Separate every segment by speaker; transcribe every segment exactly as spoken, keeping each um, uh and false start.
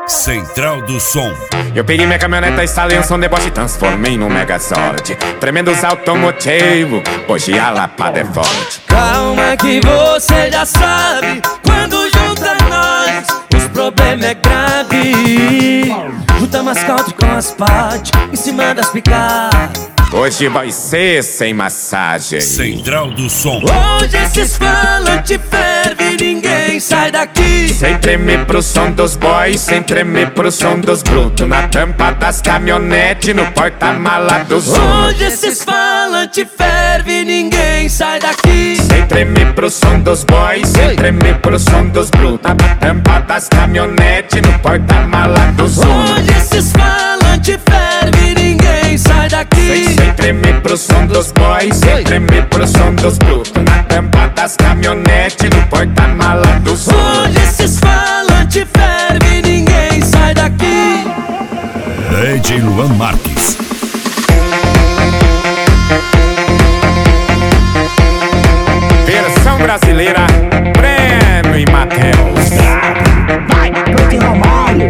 Speaker 1: Central do Som.
Speaker 2: Eu peguei minha caminhoneta, instalei um som deboche e transformei num Megazord. Tremendos automotivo, hoje a lapada é forte.
Speaker 3: Calma que você já sabe, quando junta nós, os problemas é grave. Junta mascalde com asfalto, em cima das picapes.
Speaker 2: Hoje vai ser sem massagem.
Speaker 1: Central do Som.
Speaker 3: Hoje esses falantes ferve, ninguém sai daqui.
Speaker 2: Sem tremer pro som dos boys, sem tremer pro som dos brutos. Na tampa das caminhonetes, no porta-mala dos Uno.
Speaker 3: Hoje esses falantes ferve, ninguém sai daqui.
Speaker 2: Sem tremer pro som dos boys, sem tremer pro som dos brutos. Na tampa das caminhonetes, no porta-mala dos Uno.
Speaker 3: Hoje esses falantes ferve, ninguém sai daqui.
Speaker 2: Sem, sem tremer pro som dos boys, sem tremer pro som dos brutos. Na tampa das caminhonetes, no porta-mala dos Uno.
Speaker 3: Hoje esses falantes ferve, ninguém sai daqui.
Speaker 1: D J Luan Marques.
Speaker 2: Versão brasileira, Breno e Matheus.
Speaker 4: Vai, Bruno Romário.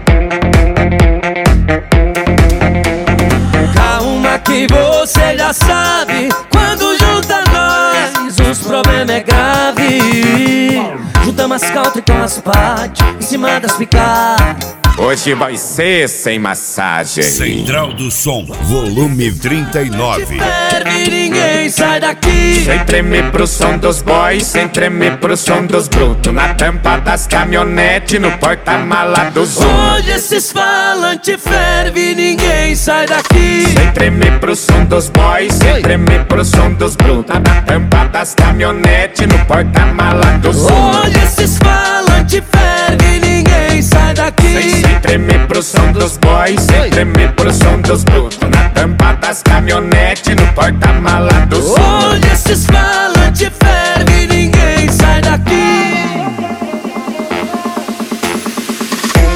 Speaker 3: Calma que você já sabe, quando junta nós, os problemas é grave. Junta mascaltre com asfalto, em cima das picapes.
Speaker 2: Hoje vai ser sem massagem.
Speaker 1: Central do Som, volume trinta e nove.
Speaker 3: Ferve, ninguém sai daqui.
Speaker 2: Sem tremer pro som dos boys, sem tremer pro som dos brutos. Na tampa das caminhonetes, no porta-mala dos Uno.
Speaker 3: Hoje esses falantes ferve, ninguém sai daqui.
Speaker 2: Sem tremer pro som dos boys, sem tremer pro som dos brutos. Na tampa das caminhonetes, no porta-mala dos Uno.
Speaker 3: Hoje esses falantes ferve, ninguém sai daqui.
Speaker 2: Sem, sem tremer pro som dos boys, sem tremer pro som dos brutos. Na tampa das caminhonetes, no porta-mala dos Uno.
Speaker 3: Hoje esses falantes ferve, ninguém sai daqui.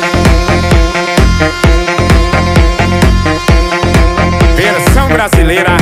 Speaker 2: Versão brasileira,